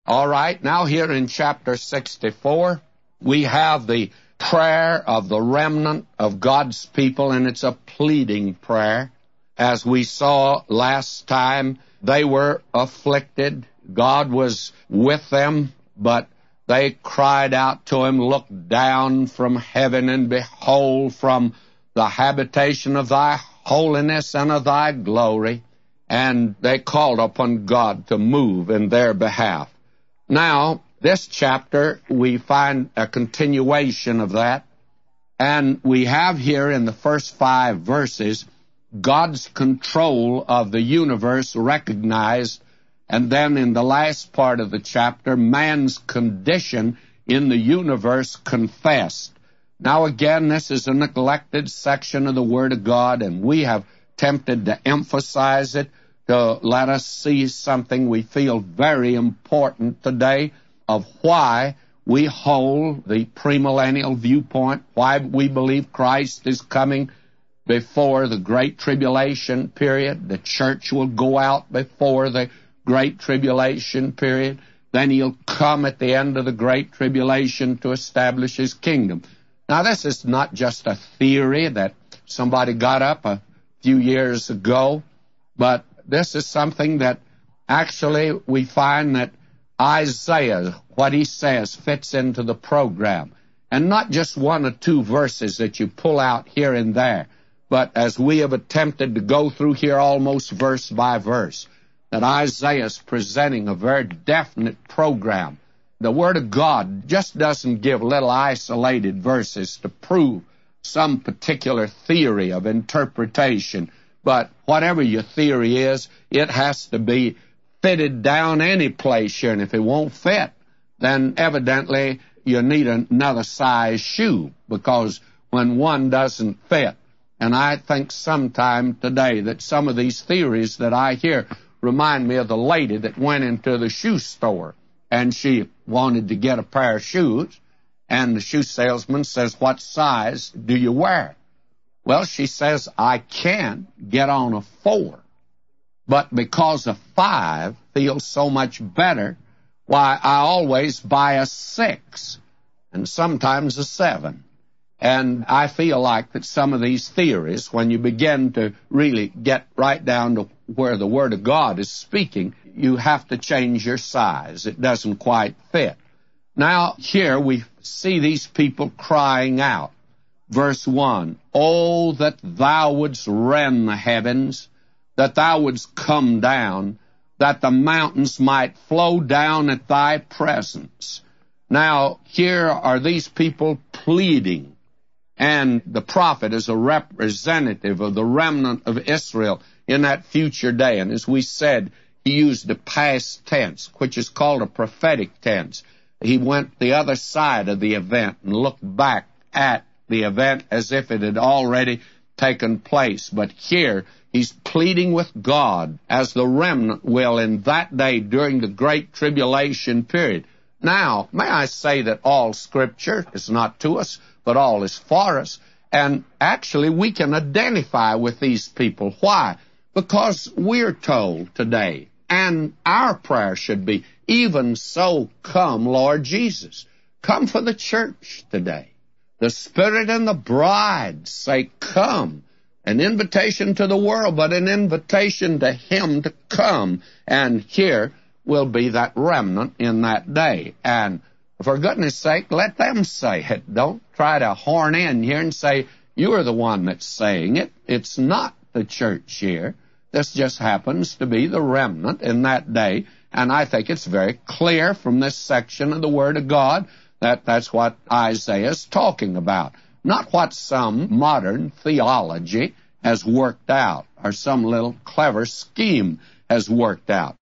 All right, now here in chapter 64, we have the prayer of the remnant of God's people, and it's a pleading prayer. As we saw last time, they were afflicted. God was with them, but they cried out to Him, "Look down from heaven and behold from the habitation of Thy holiness and of Thy glory." And they called upon God to move in their behalf. Now, this chapter, we find a continuation of that, and we have here in the first 5 verses God's control of the universe recognized, and then in the last part of the chapter, man's condition in the universe confessed. Now again, this is a neglected section of the Word of God, and we have attempted to emphasize it to let us see something we feel very important today of why we hold the premillennial viewpoint, why we believe Christ is coming before the Great Tribulation period. The church will go out before the Great Tribulation period. Then He'll come at the end of the Great Tribulation to establish His kingdom. Now, this is not just a theory that somebody got up a few years ago, but this is something that actually we find that Isaiah, what he says, fits into the program. And not just 1 or 2 verses that you pull out here and there, but as we have attempted to go through here almost verse by verse, that Isaiah is presenting a very definite program. The Word of God just doesn't give little isolated verses to prove some particular theory of interpretation. But whatever your theory is, it has to be fitted down any place here. And if it won't fit, then evidently you need another size shoe, because when one doesn't fit. And I think sometime today that some of these theories that I hear remind me of the lady that went into the shoe store, and she wanted to get a pair of shoes, and the shoe salesman says, "What size do you wear?" Well, she says, "I can't get on a 4, but because a 5 feels so much better, why, I always buy a 6, and sometimes a 7. And I feel like that some of these theories, when you begin to really get right down to where the Word of God is speaking, you have to change your size. It doesn't quite fit. Now, here we see these people crying out. Verse 1, "Oh, that Thou wouldst rend the heavens, that Thou wouldst come down, that the mountains might flow down at Thy presence." Now, here are these people pleading, and the prophet is a representative of the remnant of Israel in that future day. And as we said, he used the past tense, which is called a prophetic tense. He went the other side of the event and looked back at the event as if it had already taken place. But here, he's pleading with God as the remnant will in that day during the Great Tribulation period. Now, may I say that all Scripture is not to us, but all is for us. And actually, we can identify with these people. Why? Because we're told today, and our prayer should be, "Even so, come, Lord Jesus." Come for the church today. The Spirit and the bride say, "Come." An invitation to the world, but an invitation to Him to come. And here will be that remnant in that day. And for goodness sake, let them say it. Don't try to horn in here and say, "You're the one that's saying it." It's not the church here. This just happens to be the remnant in that day. And I think it's very clear from this section of the Word of God that that's what Isaiah is talking about, not what some modern theology has worked out or some little clever scheme has worked out.